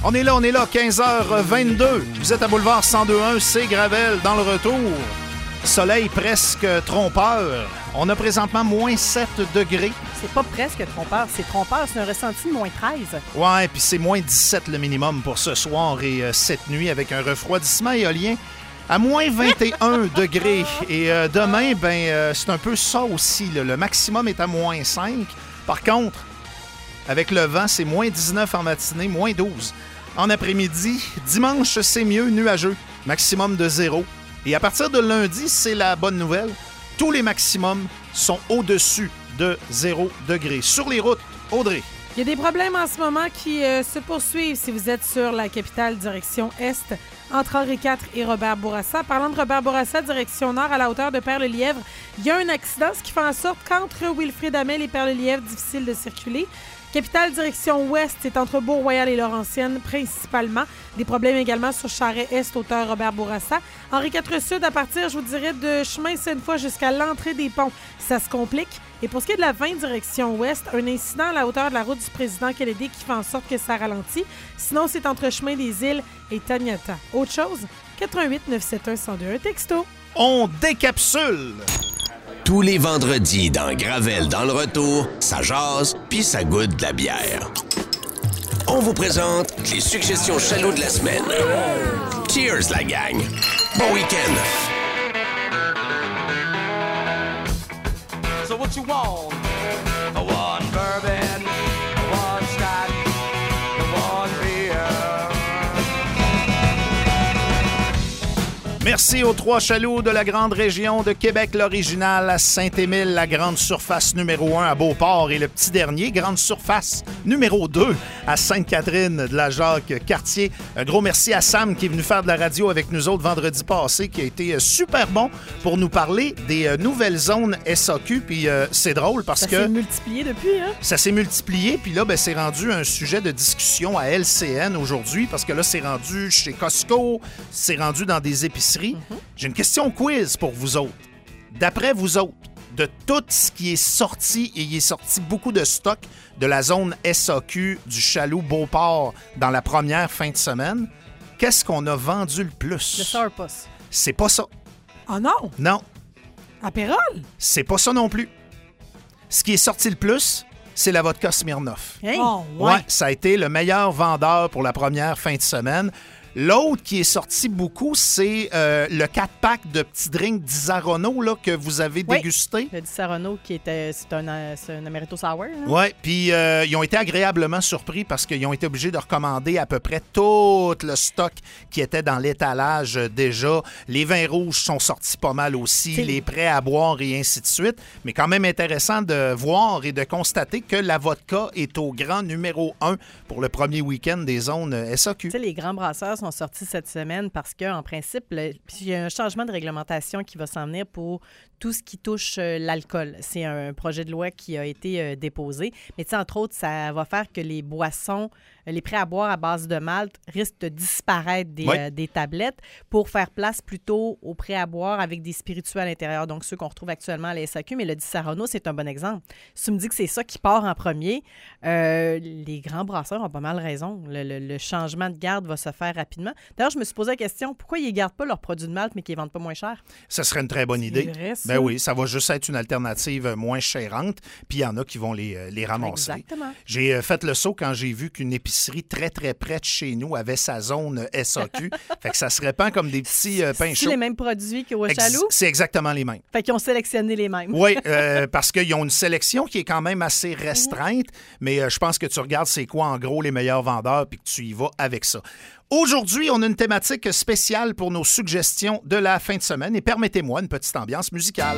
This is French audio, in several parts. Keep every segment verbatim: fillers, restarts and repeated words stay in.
On est là, on est là, quinze heures vingt-deux. Vous êtes à Boulevard cent deux point un, c'est Gravel dans le retour. Soleil presque trompeur. On a présentement moins sept degrés. C'est pas presque trompeur, c'est trompeur, c'est un ressenti de moins treize. Ouais, puis c'est moins dix-sept le minimum pour ce soir et euh, cette nuit avec un refroidissement éolien à moins vingt et un degrés. Et euh, demain, ben euh, c'est un peu ça aussi. Là. Le maximum est à moins cinq. Par contre, avec le vent, c'est moins dix-neuf en matinée, moins douze en après-midi. Dimanche, c'est mieux, nuageux, maximum de zéro. Et à partir de lundi, c'est la bonne nouvelle. Tous les maximums sont au-dessus de zéro degré. Sur les routes, Audrey. Il y a des problèmes en ce moment qui euh, se poursuivent si vous êtes sur la capitale direction Est, entre Henri quatre et Robert Bourassa. Parlant de Robert Bourassa, direction Nord, à la hauteur de Perle-Lièvre, il y a un accident, ce qui fait en sorte qu'entre Wilfrid Hamel et Perle-Lièvre, difficile de circuler. Capitale direction ouest, c'est entre Beau-Royal et Laurentienne principalement. Des problèmes également sur Charest-Est, hauteur Robert Bourassa. Henri quatre Sud, à partir, je vous dirais, de chemin Sainte-Foy jusqu'à l'entrée des ponts, ça se complique. Et pour ce qui est de la vingt direction ouest, un incident à la hauteur de la route du président Kennedy qui fait en sorte que ça ralentit. Sinon, c'est entre chemin des Îles et Taniata. Autre chose, quatre un huit neuf sept un un zéro deux un texto. On décapsule! Tous les vendredis dans Gravel dans le retour, ça jase puis ça goûte de la bière. On vous présente les suggestions chaloux de la semaine. Cheers la gang! Bon week-end! So what you want? I want bourbon, I want scotch, I want beer. Merci aux trois chaloux de la grande région de Québec, l'original à Saint-Émile, la grande surface numéro un à Beauport et le petit dernier, grande surface numéro deux à Sainte-Catherine de la Jacques-Cartier. Un gros merci à Sam qui est venu faire de la radio avec nous autres vendredi passé, qui a été super bon pour nous parler des nouvelles zones S A Q. Puis euh, c'est drôle parce ça que... Ça s'est multiplié depuis, hein? Ça s'est multiplié, puis là, ben, c'est rendu un sujet de discussion à L C N aujourd'hui parce que là, c'est rendu chez Costco, c'est rendu dans des épiceries. Mm-hmm. J'ai une question quiz pour vous autres. D'après vous autres, de tout ce qui est sorti, et il est sorti beaucoup de stock de la zone S A Q du Chaloux Beauport dans la première fin de semaine, qu'est-ce qu'on a vendu le plus? Le Sourpuss. C'est pas ça. Oh non? Non. Apérol? C'est pas ça non plus. Ce qui est sorti le plus, c'est la vodka Smirnoff. Hey. Oh, ouais. Ouais, ça a été le meilleur vendeur pour la première fin de semaine. L'autre qui est sorti beaucoup, c'est euh, le quatre-pack de petits drinks d'Isarano là, que vous avez oui, dégusté. Le d'Isarano, qui était, c'est un, c'est un Amaretto Sour. Hein? Oui, puis euh, ils ont été agréablement surpris parce qu'ils ont été obligés de recommander à peu près tout le stock qui était dans l'étalage déjà. Les vins rouges sont sortis pas mal aussi, c'est... les prêts à boire et ainsi de suite. Mais quand même intéressant de voir et de constater que la vodka est au grand numéro un pour le premier week-end des zones S A Q. Tu sais, les grands brasseurs sont sortis cette semaine parce qu'en principe, le, il y a un changement de réglementation qui va s'en venir pour tout ce qui touche euh, l'alcool. C'est un projet de loi qui a été euh, déposé. Mais tu sais, entre autres, ça va faire que les boissons, les prêts à boire à base de malt risquent de disparaître des, oui. euh, des tablettes pour faire place plutôt aux prêts à boire avec des spiritueux à l'intérieur. Donc, ceux qu'on retrouve actuellement à la S A Q. Mais le Di-Sarano, c'est un bon exemple. Si tu me dis que c'est ça qui part en premier, euh, les grands brasseurs ont pas mal raison. Le, le, le changement de garde va se faire rapidement. D'ailleurs, je me suis posé la question, pourquoi ils ne gardent pas leurs produits de malt mais qu'ils ne vendent pas moins cher? Ça serait une très bonne idée. Vrai, ben oui, ça va juste être une alternative moins chérante, puis il y en a qui vont les, les ramasser. Exactement. J'ai fait le saut quand j'ai vu qu'une épicerie très, très près de chez nous avait sa zone S A Q. Fait que ça se répand comme des petits euh, pains chauds. C'est les mêmes produits qu'au Ex- Chaloux? C'est exactement les mêmes. Fait qu'ils ont sélectionné les mêmes. Oui, euh, parce qu'ils ont une sélection qui est quand même assez restreinte, mais euh, je pense que tu regardes c'est quoi en gros les meilleurs vendeurs puis que tu y vas avec ça. Aujourd'hui, on a une thématique spéciale pour nos suggestions de la fin de semaine et permettez-moi une petite ambiance musicale.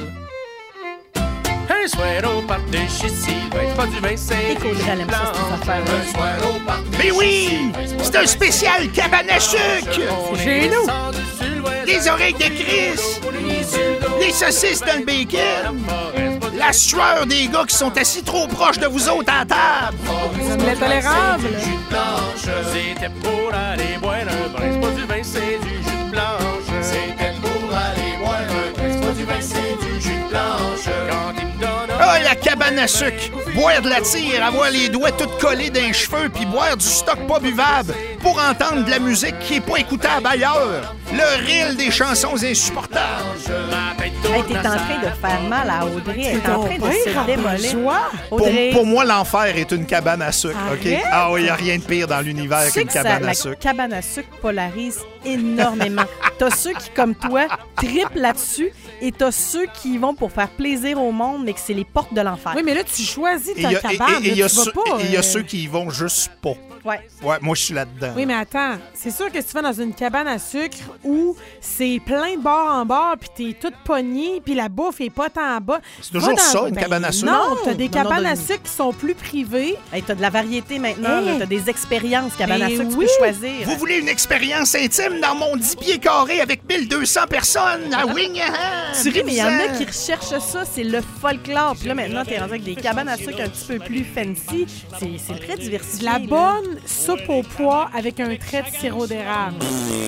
Un soir au party chez Sylvain, c'est pas du vin, c'est Et Caudrey, elle aime ça, cette affaire-là. Un soir au party Mais oui! C'est un spécial cabane à sucre! C'est chez nous. Les oreilles de Chris! Les saucisses dans le bacon! La sueur des gars qui sont assis trop proches de vous autres à la table! L'intolérable! C'était pour aller boire un brin, c'est pas du vin, c'est du jus de blanche. C'était pour aller boire un brin, c'est pas du vin, c'est du jus de blanche. Quand il me donne Ah, la cabane à sucre! Boire de la tire, avoir les doigts tout collés d'un cheveu, puis boire du stock pas buvable! pour entendre de la musique qui n'est pas écoutable ailleurs. Le reel des chansons insupportables. Hey, t'es en train de faire mal à Audrey. Elle est en train de se démolir. Pour, Audrey, pour moi, l'enfer est une cabane à sucre, OK? Arrête. Ah oui, il n'y a rien de pire dans l'univers tu sais qu'une que ça- cabane la à sucre. cabane à sucre polarise énormément. T'as ceux qui, comme toi, trippent là-dessus et t'as ceux qui y vont pour faire plaisir au monde, mais que c'est les portes de l'enfer. Oui, mais là, tu choisis Et ta il y a- et- cabane. et- et il y a là, tu vas ceux- pas, et il y a euh, ceux qui y vont juste pas. Ouais. Ouais, moi, je suis là-dedans. Oui, mais attends, c'est sûr que si tu vas dans une cabane à sucre où c'est plein de bord en bord, puis t'es toute pognée, puis la bouffe est pas tant bas. C'est toujours Va dans- ça, une Ben cabane à sucre? Non, t'as des Non, non, cabanes non, à de- sucre qui sont plus privées. Hey, t'as de la variété maintenant. Hey. là. T'as des expériences cabane à Mais sucre, oui. tu peux choisir. Vous voulez une expérience intime dans mon dix pieds carrés avec mille deux cents personnes à Wingham? Tu ris, mais il y en a qui recherchent ça, c'est le folklore. Puis là, maintenant, t'es rendu avec des cabanes à sucre un petit peu plus fancy. C'est c'est très diversifié. De la là. bonne soupe au pois avec un trait de sirop d'érable.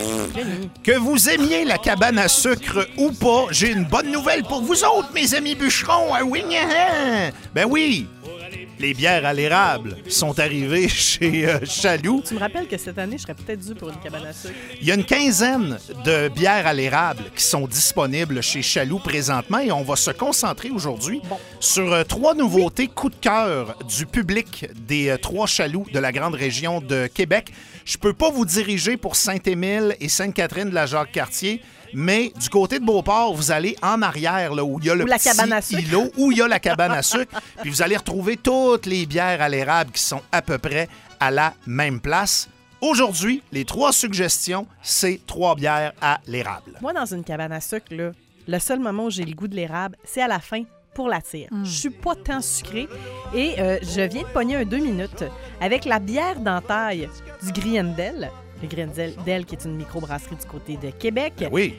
Que vous aimiez la cabane à sucre ou pas, j'ai une bonne nouvelle pour vous autres, mes amis bûcherons à Wingham. Ben oui, les bières à l'érable sont arrivées chez euh, Chaloux. Tu me rappelles que cette année, je serais peut-être dû pour une cabane à sucre. Il y a une quinzaine de bières à l'érable qui sont disponibles chez Chaloux présentement et on va se concentrer aujourd'hui Bon. sur euh, trois nouveautés coup de cœur du public des euh, trois Chaloux de la grande région de Québec. Je peux pas vous diriger pour Saint-Émile et Sainte-Catherine de la Jacques-Cartier, mais du côté de Beauport, vous allez en arrière, là, où il y a le Où la petit cabane à sucre. îlot, où il y a la cabane à sucre, puis vous allez retrouver toutes les bières à l'érable qui sont à peu près à la même place. Aujourd'hui, les trois suggestions, c'est trois bières à l'érable. Moi, dans une cabane à sucre, là, le seul moment où j'ai le goût de l'érable, c'est à la fin pour la tire. Je suis pas tant sucrée et euh, je viens de pogner un deux minutes avec la bière d'entaille du Griendel. Le Griendel, qui est une microbrasserie du côté de Québec. Ben oui.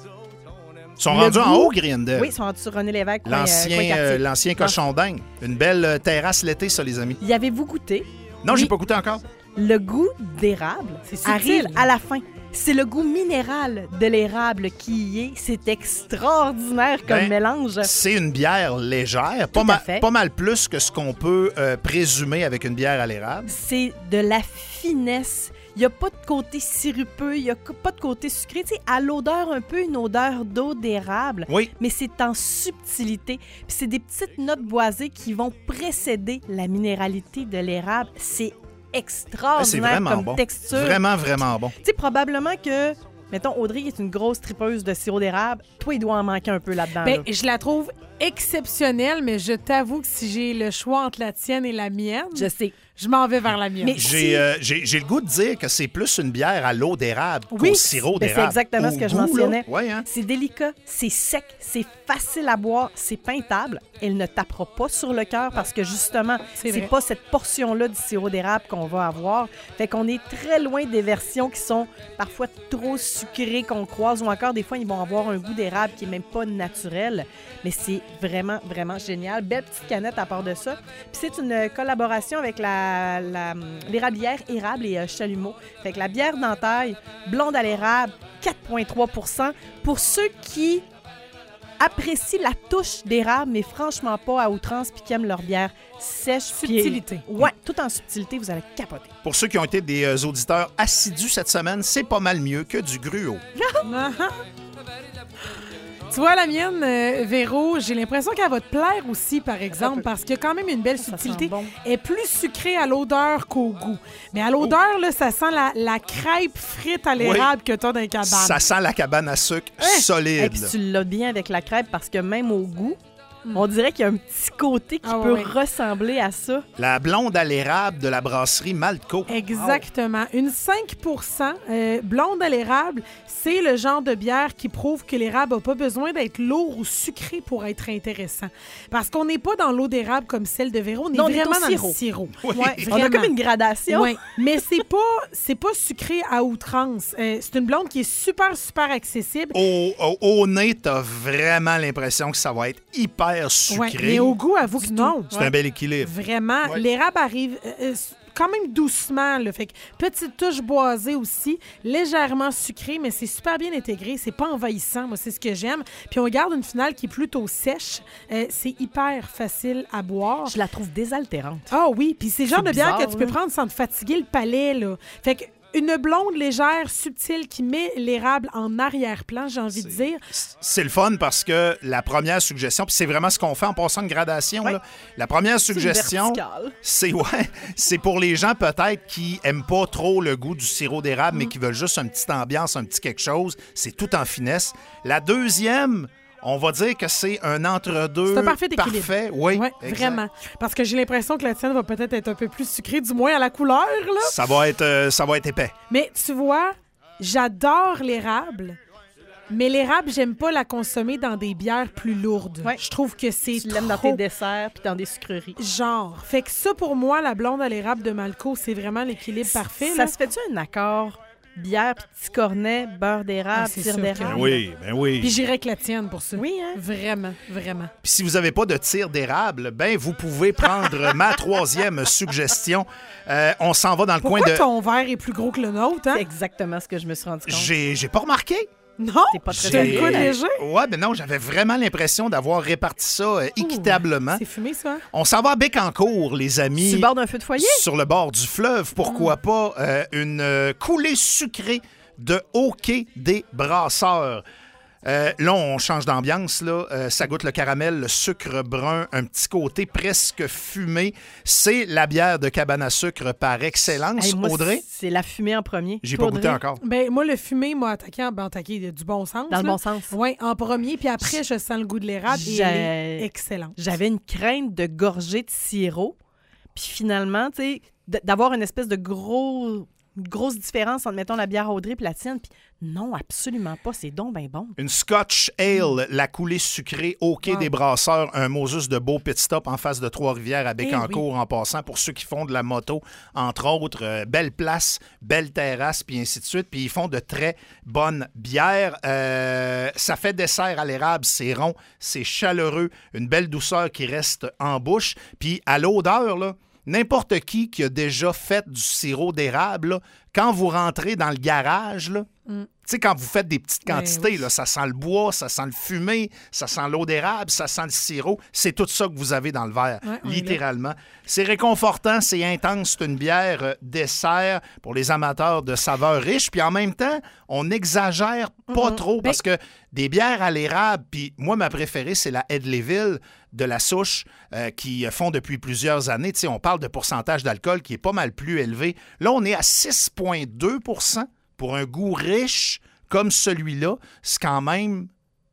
Ils sont Le rendus en goût- haut, Griendel. Oui, ils sont rendus sur René Lévesque. coin, euh, L'ancien, coin quartier. euh, l'ancien cochon dingue. Une belle euh, terrasse l'été, ça, les amis. Y avez-vous goûté? Non, j'ai Oui. pas goûté encore. Le goût d'érable C'est subtil. arrive à la fin. C'est le goût minéral de l'érable qui y est. C'est extraordinaire comme Ben, mélange. C'est une bière légère, pas, à ma- fait. pas mal plus que ce qu'on peut euh, présumer avec une bière à l'érable. C'est de la finesse. Il n'y a pas de côté sirupeux, il n'y a pas de côté sucré. Tu sais, à l'odeur, un peu une odeur d'eau d'érable, Oui, mais c'est en subtilité. Puis c'est des petites notes boisées qui vont précéder la minéralité de l'érable. C'est c'est extraordinaire vraiment comme bon. texture. Vraiment, vraiment bon. Tu sais, probablement que, mettons, Audrey est une grosse tripeuse de sirop d'érable. Toi, il doit en manquer un peu là-dedans. Ben, là. je la trouve exceptionnelle, mais je t'avoue que si j'ai le choix entre la tienne et la mienne, Je sais. je m'en vais vers la mienne. Mais- J'ai Si- euh, j'ai- j'ai le goût de dire que c'est plus une bière à l'eau d'érable Oui, qu'au sirop ben, d'érable. c'est exactement Au ce que je goût, là. mentionnais. Ouais, hein? C'est délicat, c'est sec, c'est facile à boire, c'est peintable. Elle ne tapera pas sur le cœur parce que justement, C'est c'est vrai. pas cette portion-là du sirop d'érable qu'on va avoir. Fait qu'on est très loin des versions qui sont parfois trop sucrées qu'on croise ou encore des fois ils vont avoir un goût d'érable qui est même pas naturel. Mais c'est vraiment, vraiment génial. Belle petite canette à part de ça. Puis c'est une collaboration avec la, la, l'érablière Érable et euh, Chalumeau. Fait que la bière d'entaille, blonde à l'érable, quatre virgule trois pour cent. Pour ceux qui apprécient la touche d'érable, mais franchement pas à outrance, puis qui aiment leur bière sèche. puis- Subtilité. Ouais, tout en subtilité, vous allez capoter. Pour ceux qui ont été des euh, auditeurs assidus cette semaine, c'est pas mal mieux que du gruau. Ah, ah. Tu vois, la mienne, euh, Véro, j'ai l'impression qu'elle va te plaire aussi, par exemple, parce qu'il y a quand même une belle Ça subtilité. sent bon. Elle est plus sucrée à l'odeur qu'au goût. Mais à l'odeur, là, ça sent la, la crêpe frite à l'érable que tu as dans les cabanes. Ça sent la cabane à sucre Et solide. puis tu l'as bien avec la crêpe parce que même au goût, on dirait qu'il y a un petit côté qui Ah peut ouais. ressembler à ça. La blonde à l'érable de la brasserie Maltco. Exactement. Une cinq pour cent euh, blonde à l'érable, c'est le genre de bière qui prouve que l'érable n'a pas besoin d'être lourd ou sucré pour être intéressant. Parce qu'on n'est pas dans l'eau d'érable comme celle de Véro, on est Non, on est vraiment au dans sirop. le sirop. Oui. Ouais, On a vraiment. comme une gradation. Ouais, mais c'est pas c'est pas sucré à outrance. Euh, c'est une blonde qui est super super accessible. Au, au- au nez, t'as vraiment l'impression que ça va être hyper sucré. Ouais, mais au goût, avoue que non. C'est un bel équilibre. Vraiment, Ouais. l'érable arrive euh, euh, quand même doucement. Là. Fait que petite touche boisée aussi, légèrement sucrée, mais c'est super bien intégré. C'est pas envahissant. Moi, c'est ce que j'aime. Puis on garde une finale qui est plutôt sèche. Euh, c'est hyper facile à boire. Je la trouve désaltérante. Ah oui, puis c'est le genre C'est de bière bizarre, que tu peux là. prendre sans te fatiguer le palais. Là. Fait que une blonde légère, subtile, qui met l'érable en arrière-plan, j'ai envie C'est- de dire. C'est le fun parce que la première suggestion, puis c'est vraiment ce qu'on fait en passant une gradation, Ouais. là. La première C'est une suggestion, verticale. c'est ouais, c'est pour les gens peut-être qui aiment pas trop le goût du sirop d'érable, mais qui veulent juste une petite ambiance, un petit quelque chose. C'est tout en finesse. La deuxième, on va dire que c'est un entre-deux C'est un parfait équilibre. parfait. Oui, Oui, exact. vraiment. Parce que j'ai l'impression que la tienne va peut-être être un peu plus sucrée, du moins à la couleur, là. Ça va être, euh, ça va être épais. Mais tu vois, j'adore l'érable. Mais l'érable, j'aime pas la consommer dans des bières plus lourdes. Ouais. Je trouve que c'est Tu l'aimes dans trop tes desserts puis dans des sucreries. genre. Fait que ça, pour moi, la blonde à l'érable de Malco, c'est vraiment l'équilibre parfait. Ça là. se fait-tu un accord? Bière, puis petit cornet, beurre d'érable, Ah, c'est tire sûr que d'érable? Ben oui, ben oui. Puis j'irais avec la tienne pour ça. Oui, hein? Vraiment, vraiment. Puis si vous n'avez pas de tir d'érable, ben vous pouvez prendre ma troisième suggestion. Euh, on s'en va dans le Pourquoi coin de... ton verre est plus gros que le nôtre, hein? C'est exactement ce que je me suis rendu compte. J'ai, j'ai pas remarqué. Non! T'es pas très T'as le solide. coude léger? Ouais, ben non, j'avais vraiment l'impression d'avoir réparti ça euh, équitablement. C'est fumé, ça? hein? On s'en va à Bécancour, les amis. Sur le bord d'un feu de foyer? Sur le bord du fleuve, pourquoi pas euh, une euh, coulée sucrée de hockey des brasseurs. Euh, là, on change d'ambiance. Là. Euh, ça goûte le caramel, le sucre brun, un petit côté presque fumé. C'est la bière de cabane à sucre par excellence. Hey, moi, Audrey, c'est la fumée en premier. j'ai Toi, pas goûté Audrey? encore. Ben, moi, le fumé m'a attaqué, en, ben, attaqué du bon sens. Dans le là. bon sens. Oui, en premier. Puis après, je sens le goût de l'érable et J'ai- elle est excellente. J'avais une crainte de gorgée de sirop. Puis finalement, tu sais, d- d'avoir une espèce de gros... une grosse différence entre, mettons, la bière Audrey et la tienne. Puis non, absolument pas. C'est donc ben bon. Une Scotch Ale, la coulée sucrée au quai Wow. des brasseurs, un Moses de beau pit stop en face de Trois-Rivières à Bécancour Eh oui. en passant pour ceux qui font de la moto, entre autres. Euh, belle place, belle terrasse, puis ainsi de suite. Puis ils font de très bonnes bières. Euh, ça fait dessert à l'érable, c'est rond, c'est chaleureux, une belle douceur qui reste en bouche. Puis à l'odeur, là, n'importe qui qui a déjà fait du sirop d'érable, là, quand vous rentrez dans le garage, là, Mm. tu sais, quand vous faites des petites Ben quantités, oui. là, ça sent le bois, ça sent le fumé, ça sent l'eau d'érable, ça sent le sirop. C'est tout ça que vous avez dans le verre, Ouais, on est littéralement. C'est réconfortant, c'est intense, c'est une bière euh, dessert pour les amateurs de saveurs riches. Puis en même temps, on n'exagère pas Mhm. trop Ben- parce que des bières à l'érable, puis moi, ma préférée, c'est la Hedleyville de la souche euh, qui font depuis plusieurs années. Tu sais, on parle de pourcentage d'alcool qui est pas mal plus élevé. Là, on est à six virgule deux pour cent pour un goût riche comme celui-là. C'est quand même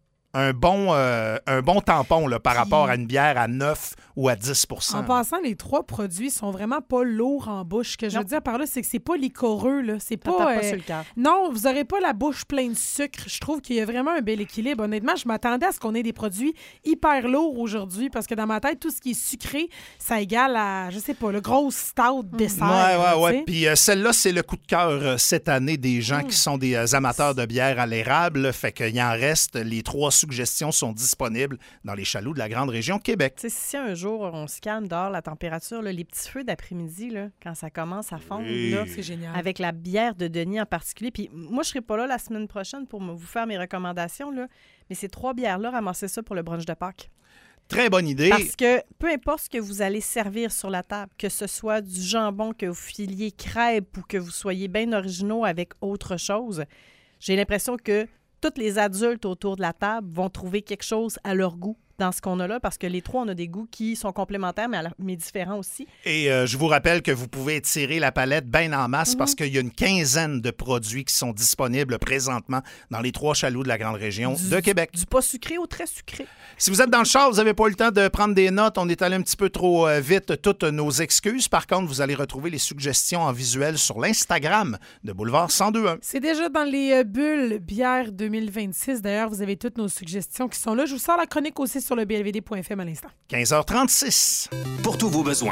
un bon, euh, un bon tampon là, par rapport à une bière à neuf ou à dix pour cent. En passant, les trois produits sont vraiment pas lourds en bouche. Ce que je Non. veux dire par là, c'est que c'est pas liquoreux, là. C'est Ça tape pas. pas euh, sur le cœur. Non, vous aurez pas la bouche pleine de sucre. Je trouve qu'il y a vraiment un bel équilibre. Honnêtement, je m'attendais à ce qu'on ait des produits hyper lourds aujourd'hui parce que dans ma tête, tout ce qui est sucré, ça égale à, je sais pas, le gros stout dessert. Ouais, là, ouais, ouais. tu sais. Puis euh, celle-là, c'est le coup de cœur euh, cette année des gens qui sont des euh, amateurs de bière à l'érable. là. Fait qu'il en reste. Les trois suggestions sont disponibles dans les chaloux de la grande région Québec. Tu sais, si un jour on se calme dehors, la température, là, les petits feux d'après-midi, là, quand ça commence à fondre, Oui. là, C'est génial. avec la bière de Denis en particulier. Puis moi, je serai pas là la semaine prochaine pour me- vous faire mes recommandations, là, mais ces trois bières-là, ramassez ça pour le brunch de Pâques. Très bonne idée. Parce que peu importe ce que vous allez servir sur la table, que ce soit du jambon, que vous filiez crêpes ou que vous soyez bien originaux avec autre chose, j'ai l'impression que tous les adultes autour de la table vont trouver quelque chose à leur goût dans ce qu'on a là, parce que les trois, on a des goûts qui sont complémentaires, mais, à la- mais différents aussi. Et euh, je vous rappelle que vous pouvez étirer la palette bien en masse parce qu'il y a une quinzaine de produits qui sont disponibles présentement dans les trois chaloux de la grande région Du- de Québec. Du pas sucré au très sucré. Si vous êtes dans le char, vous n'avez pas eu le temps de prendre des notes, on est allé un petit peu trop euh, vite, toutes nos excuses. Par contre, vous allez retrouver les suggestions en visuel sur l'Instagram de Boulevard cent deux point un. C'est déjà dans les euh, bulles bière deux mille vingt-six. D'ailleurs, vous avez toutes nos suggestions qui sont là. Je vous sors la chronique aussi sur le b l v d point f m à l'instant. quinze heures trente-six. Pour tous vos besoins